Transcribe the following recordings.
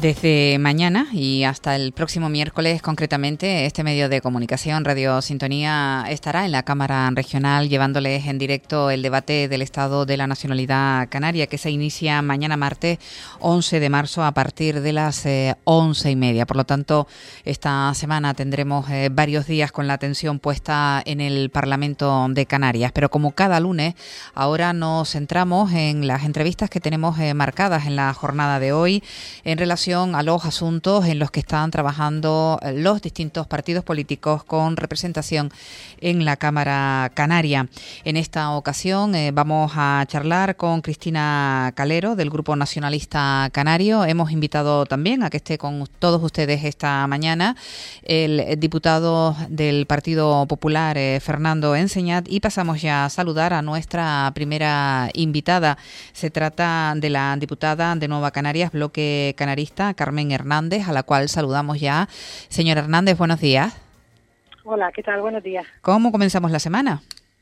Desde mañana y hasta el próximo miércoles, concretamente, este medio de comunicación, Radio Sintonía, estará en la Cámara Regional llevándoles en directo el debate del Estado de la Nacionalidad Canaria, que se inicia mañana martes 11 de marzo a partir de las 11:30. Por lo tanto, esta semana tendremos varios días con la atención puesta en el Parlamento de Canarias. Pero como cada lunes, ahora nos centramos en las entrevistas que tenemos marcadas en la jornada de hoy en relación a los asuntos en los que están trabajando los distintos partidos políticos con representación en la Cámara Canaria. En esta ocasión vamos a charlar con Cristina Calero del Grupo Nacionalista Canario. Hemos invitado también a que esté con todos ustedes esta mañana el diputado del Partido Popular, Fernando Enseñat, y pasamos ya a saludar a nuestra primera invitada. Se trata de la diputada de Nueva Canarias, Bloque Canarista, Carmen Hernández, a la cual saludamos ya. Señora Hernández, buenos días. Hola, ¿qué tal? Buenos días. ¿Cómo comenzamos la semana?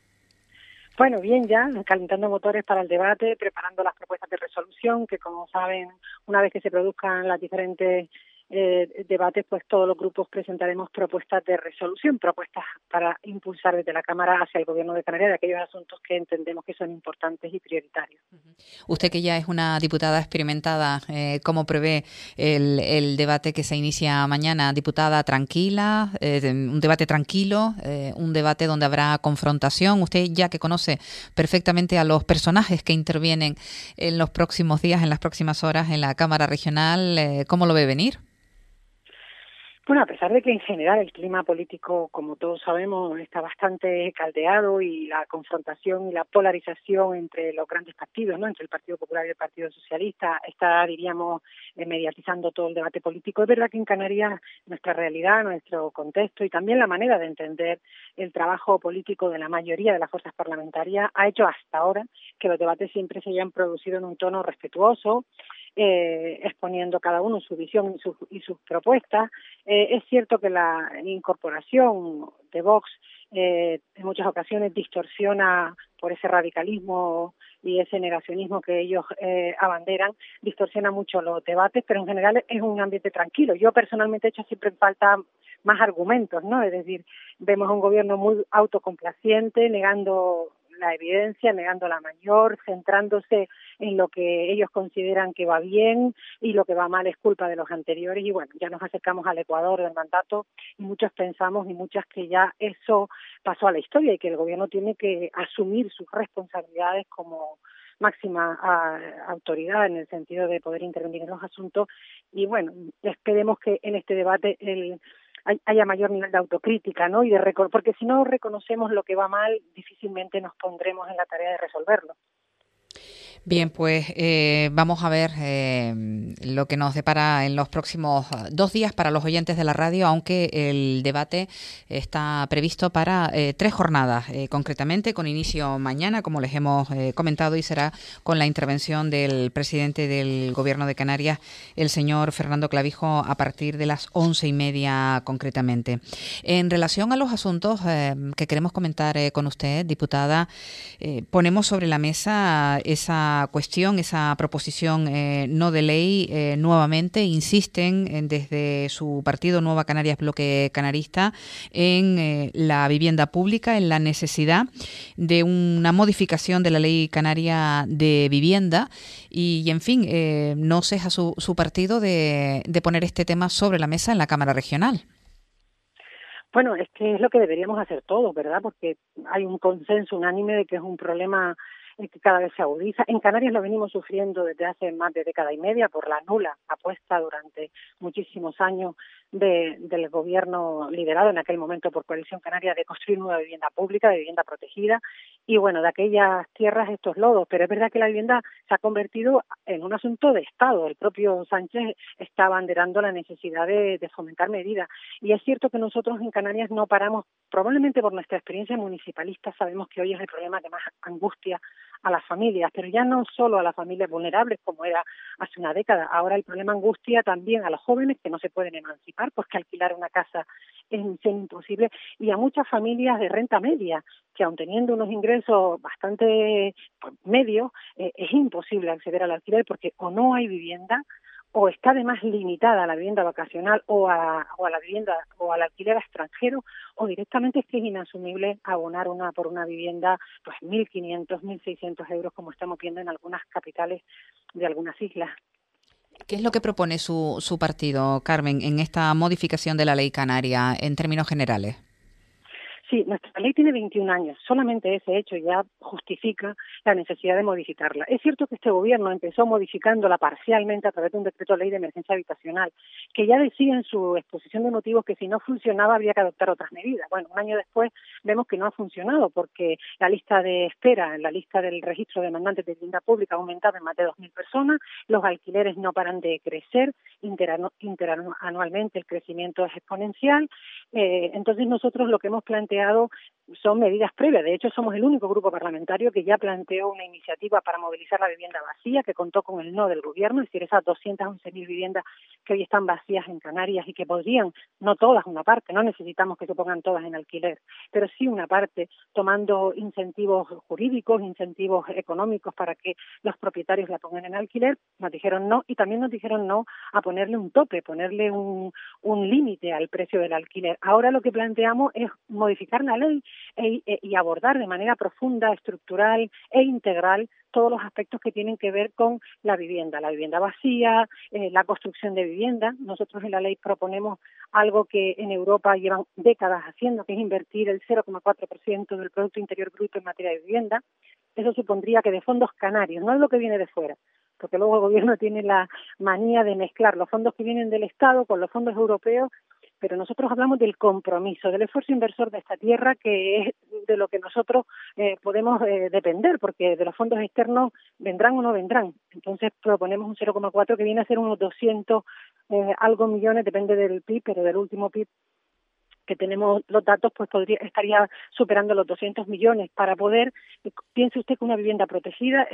Bueno, bien ya, calentando motores para el debate, preparando las propuestas de resolución, que como saben, una vez que se produzcan las diferentes debates, pues todos los grupos presentaremos propuestas de resolución, propuestas para impulsar desde la Cámara hacia el Gobierno de Canarias de aquellos asuntos que entendemos que son importantes y prioritarios. Usted, que ya es una diputada experimentada, ¿cómo prevé el debate que se inicia mañana? ¿Diputada tranquila, un debate tranquilo, un debate donde habrá confrontación? Usted, ya que conoce perfectamente a los personajes que intervienen en los próximos días, en las próximas horas en la Cámara Regional, ¿cómo lo ve venir? Bueno, a pesar de que en general el clima político, como todos sabemos, está bastante caldeado y la confrontación y la polarización entre los grandes partidos, ¿no?, entre el Partido Popular y el Partido Socialista, está, diríamos, mediatizando todo el debate político. Es verdad que en Canarias nuestra realidad, nuestro contexto y también la manera de entender el trabajo político de la mayoría de las fuerzas parlamentarias ha hecho hasta ahora que los debates siempre se hayan producido en un tono respetuoso, exponiendo cada uno su visión y sus propuestas. Es cierto que la incorporación de Vox en muchas ocasiones distorsiona por ese radicalismo y ese negacionismo que ellos abanderan, distorsiona mucho los debates, pero en general es un ambiente tranquilo. Yo personalmente he hecho siempre en falta más argumentos, ¿no? Es decir, vemos a un gobierno muy autocomplaciente, negando la evidencia, negando la mayor, centrándose en lo que ellos consideran que va bien y lo que va mal es culpa de los anteriores. Y bueno, ya nos acercamos al Ecuador del mandato y muchos pensamos y muchas que ya eso pasó a la historia y que el gobierno tiene que asumir sus responsabilidades como máxima autoridad en el sentido de poder intervenir en los asuntos. Y bueno, esperemos que en este debate haya mayor nivel de autocrítica, ¿no? Porque si no reconocemos lo que va mal, difícilmente nos pondremos en la tarea de resolverlo. Bien, pues vamos a ver lo que nos depara en los próximos 2 días para los oyentes de la radio, aunque el debate está previsto para 3 jornadas, concretamente con inicio mañana, como les hemos comentado, y será con la intervención del presidente del Gobierno de Canarias, el señor Fernando Clavijo, a partir de las 11:30 concretamente. En relación a los asuntos que queremos comentar con usted, diputada, ponemos sobre la mesa esa cuestión, esa proposición no de ley. Nuevamente insisten desde su partido Nueva Canarias, Bloque Canarista, en la vivienda pública, en la necesidad de una modificación de la ley canaria de vivienda y en fin, no ceja su partido de poner este tema sobre la mesa en la Cámara Regional. Bueno, es que es lo que deberíamos hacer todos, ¿verdad? Porque hay un consenso unánime de que es un problema que cada vez se agudiza. En Canarias lo venimos sufriendo desde hace más de década y media por la nula apuesta durante muchísimos años del gobierno liderado en aquel momento por Coalición Canaria de construir nueva vivienda pública, de vivienda protegida, y bueno, de aquellas tierras estos lodos. Pero es verdad que la vivienda se ha convertido en un asunto de Estado. El propio Sánchez está abanderando la necesidad de fomentar medidas. Y es cierto que nosotros en Canarias no paramos, probablemente por nuestra experiencia municipalista, sabemos que hoy es el problema que más angustia a las familias, pero ya no solo a las familias vulnerables como era hace una década. Ahora el problema angustia también a los jóvenes que no se pueden emancipar, pues que alquilar una casa es imposible, y a muchas familias de renta media que aun teniendo unos ingresos bastante medios, es imposible acceder al alquiler porque o no hay vivienda o está además limitada a la vivienda vacacional o a la vivienda o al alquiler a extranjero, o directamente es que es inasumible abonar por una vivienda pues 1.500, 1.600 euros, como estamos viendo en algunas capitales de algunas islas. ¿Qué es lo que propone su partido, Carmen, en esta modificación de la ley canaria en términos generales? Sí, nuestra ley tiene 21 años. Solamente ese hecho ya justifica la necesidad de modificarla. Es cierto que este gobierno empezó modificándola parcialmente a través de un decreto de ley de emergencia habitacional, que ya decía en su exposición de motivos que si no funcionaba había que adoptar otras medidas. Bueno, un año después vemos que no ha funcionado porque la lista de espera, la lista del registro de demandantes de vivienda pública ha aumentado en más de 2.000 personas, los alquileres no paran de crecer, interanualmente el crecimiento es exponencial. Entonces nosotros lo que hemos planteado son medidas previas. De hecho, somos el único grupo parlamentario que ya planteó una iniciativa para movilizar la vivienda vacía, que contó con el no del gobierno, es decir, esas 211.000 viviendas que hoy están vacías en Canarias y que podrían, no todas, una parte, no necesitamos que se pongan todas en alquiler, pero sí una parte, tomando incentivos jurídicos, incentivos económicos para que los propietarios la pongan en alquiler. Nos dijeron no, y también nos dijeron no a ponerle un tope, ponerle un límite al precio del alquiler. Ahora lo que planteamos es modificar la ley y abordar de manera profunda, estructural e integral todos los aspectos que tienen que ver con la vivienda vacía, la construcción de vivienda. Nosotros en la ley proponemos algo que en Europa llevan décadas haciendo, que es invertir el 0,4% del Producto Interior Bruto en materia de vivienda. Eso supondría que de fondos canarios, no es lo que viene de fuera, porque luego el gobierno tiene la manía de mezclar los fondos que vienen del Estado con los fondos europeos, pero nosotros hablamos del compromiso, del esfuerzo inversor de esta tierra, que es de lo que nosotros podemos depender, porque de los fondos externos vendrán o no vendrán. Entonces proponemos un 0,4 que viene a ser unos 200 algo millones, depende del PIB, pero del último PIB que tenemos los datos, pues estaría superando los 200 millones para poder, piense usted que una vivienda protegida,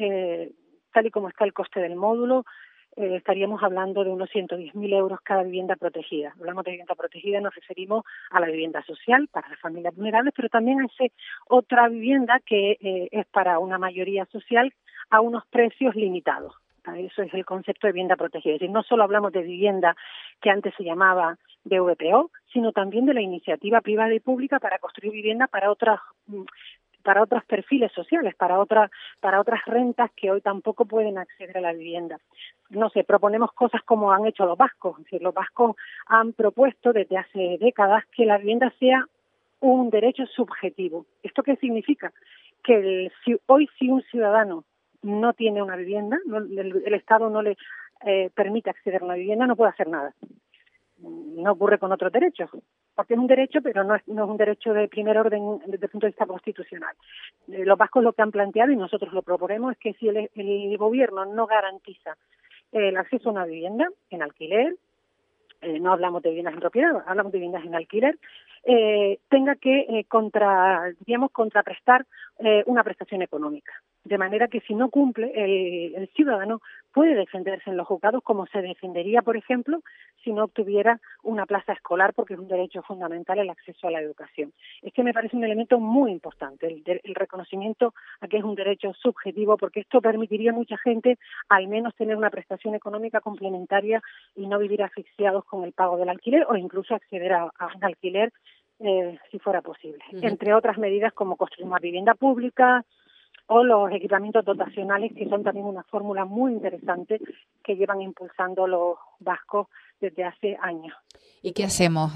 tal y como está el coste del módulo, estaríamos hablando de unos 110.000 euros cada vivienda protegida. Hablamos de vivienda protegida, nos referimos a la vivienda social para las familias vulnerables, pero también a esa otra vivienda que es para una mayoría social a unos precios limitados. Eso es el concepto de vivienda protegida. Es decir, no solo hablamos de vivienda que antes se llamaba de VPO, sino también de la iniciativa privada y pública para construir vivienda para otros perfiles sociales, para otras rentas que hoy tampoco pueden acceder a la vivienda. No sé, proponemos cosas como han hecho los vascos. Es decir, los vascos han propuesto desde hace décadas que la vivienda sea un derecho subjetivo. ¿Esto qué significa? Que hoy si un ciudadano no tiene una vivienda, el Estado no le permite acceder a una vivienda, no puede hacer nada. No ocurre con otros derechos, porque es un derecho, pero no es un derecho de primer orden desde el punto de vista constitucional. Los vascos lo que han planteado, y nosotros lo proponemos, es que si el gobierno no garantiza el acceso a una vivienda en alquiler, no hablamos de viviendas en propiedad, hablamos de viviendas en alquiler, tenga que contraprestar una prestación económica. De manera que si no cumple, el ciudadano puede defenderse en los juzgados como se defendería, por ejemplo, si no obtuviera una plaza escolar, porque es un derecho fundamental el acceso a la educación. Es que me parece un elemento muy importante, el reconocimiento a que es un derecho subjetivo, porque esto permitiría a mucha gente al menos tener una prestación económica complementaria y no vivir asfixiados con el pago del alquiler o incluso acceder a un alquiler si fuera posible. Entre otras medidas como construir más vivienda pública o los equipamientos dotacionales, que son también una fórmula muy interesante que llevan impulsando los vascos desde hace años. ¿Y qué hacemos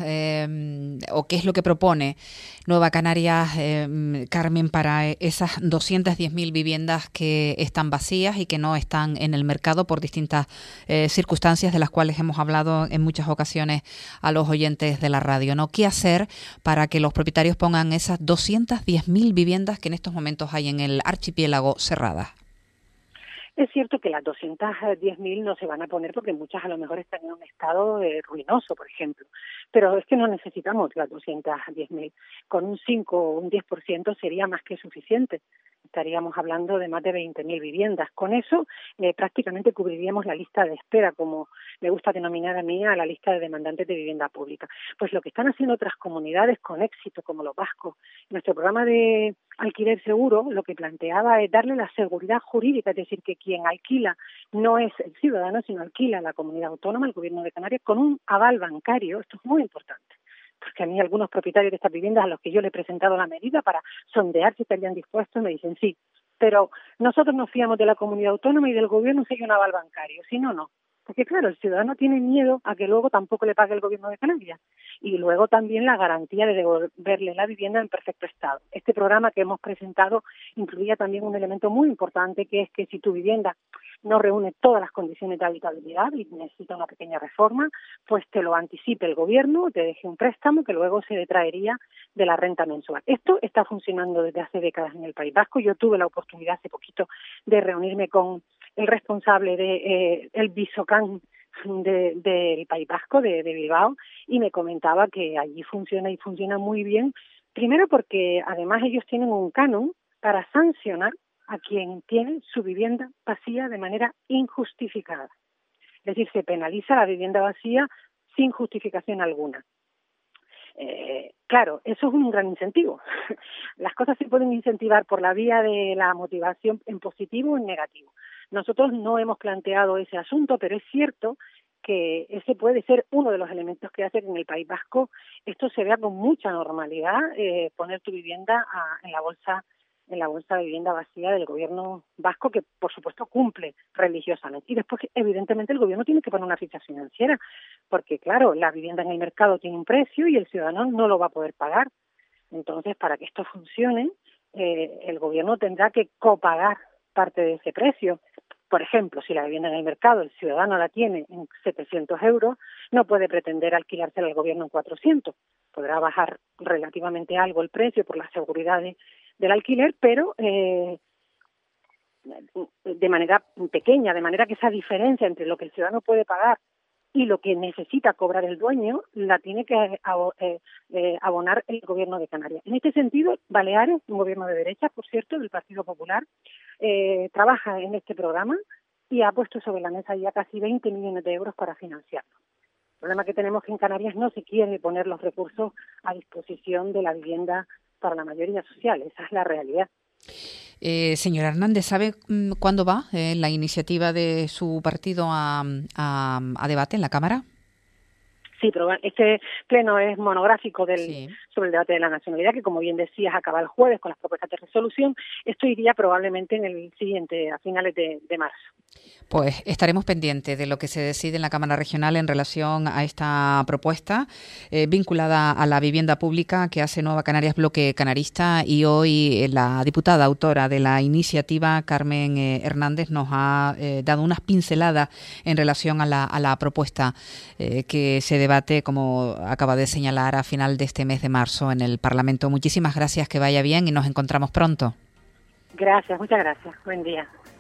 o qué es lo que propone Nueva Canarias, Carmen, para esas 210.000 viviendas que están vacías y que no están en el mercado por distintas circunstancias de las cuales hemos hablado en muchas ocasiones a los oyentes de la radio, ¿no? ¿Qué hacer para que los propietarios pongan esas 210.000 viviendas que en estos momentos hay en el archipiélago cerradas? Es cierto que las 210.000 no se van a poner porque muchas a lo mejor están en un estado ruinoso, por ejemplo. Pero es que no necesitamos las 210.000. Con un 5 o un 10% sería más que suficiente. estaríamos hablando de más de 20.000 viviendas. Con eso prácticamente cubriríamos la lista de espera, como me gusta denominar a mí, a la lista de demandantes de vivienda pública. Pues lo que están haciendo otras comunidades con éxito, como los vascos, nuestro programa de alquiler seguro lo que planteaba es darle la seguridad jurídica, es decir, que quien alquila no es el ciudadano, sino alquila la comunidad autónoma, el Gobierno de Canarias, con un aval bancario. Esto es muy importante, porque a mí algunos propietarios de estas viviendas a los que yo le he presentado la medida para sondear si estarían dispuestos me dicen sí, pero nosotros nos fiamos de la comunidad autónoma y del gobierno si hay un aval bancario, si no, no. Porque claro, el ciudadano tiene miedo a que luego tampoco le pague el Gobierno de Canarias. Y luego también la garantía de devolverle la vivienda en perfecto estado. Este programa que hemos presentado incluía también un elemento muy importante, que es que si tu vivienda no reúne todas las condiciones de habitabilidad y necesita una pequeña reforma, pues te lo anticipe el Gobierno, te deje un préstamo que luego se detraería de la renta mensual. Esto está funcionando desde hace décadas en el País Vasco. Yo tuve la oportunidad hace poquito de reunirme con el responsable de el Visocan del País Vasco, de Bilbao, y me comentaba que allí funciona y funciona muy bien, primero porque además ellos tienen un canon para sancionar a quien tiene su vivienda vacía de manera injustificada. Es decir, se penaliza la vivienda vacía sin justificación alguna. Claro, eso es un gran incentivo. Las cosas se pueden incentivar por la vía de la motivación en positivo o en negativo. Nosotros no hemos planteado ese asunto, pero es cierto que ese puede ser uno de los elementos que hace que en el País Vasco esto se vea con mucha normalidad, poner tu vivienda en la bolsa de vivienda vacía del Gobierno vasco, que por supuesto cumple religiosamente. Y después, evidentemente, el Gobierno tiene que poner una ficha financiera, porque claro, la vivienda en el mercado tiene un precio y el ciudadano no lo va a poder pagar. Entonces, para que esto funcione, el Gobierno tendrá que copagar parte de ese precio. Por ejemplo, si la vivienda en el mercado el ciudadano la tiene en 700 euros, no puede pretender alquilársela al Gobierno en 400. Podrá bajar relativamente algo el precio por la seguridad del alquiler, pero de manera pequeña, de manera que esa diferencia entre lo que el ciudadano puede pagar y lo que necesita cobrar el dueño la tiene que abonar el Gobierno de Canarias. En este sentido, Baleares, un gobierno de derecha, por cierto, del Partido Popular, trabaja en este programa y ha puesto sobre la mesa ya casi 20 millones de euros para financiarlo. El problema que tenemos es que en Canarias no se quiere poner los recursos a disposición de la vivienda para la mayoría social. Esa es la realidad. Señora Hernández, ¿sabe cuándo va la iniciativa de su partido a debate en la Cámara? Sí, pero este pleno es monográfico sobre el debate de la nacionalidad, que como bien decías acaba el jueves con las propuestas de resolución. Esto iría probablemente en el siguiente, a finales de marzo. Pues estaremos pendientes de lo que se decide en la Cámara Regional en relación a esta propuesta vinculada a la vivienda pública que hace Nueva Canarias Bloque Canarista, y hoy la diputada autora de la iniciativa, Carmen Hernández, nos ha dado unas pinceladas en relación a la propuesta que se debate, como acaba de señalar, a final de este mes de marzo en el Parlamento. Muchísimas gracias, que vaya bien y nos encontramos pronto. Gracias, muchas gracias. Buen día.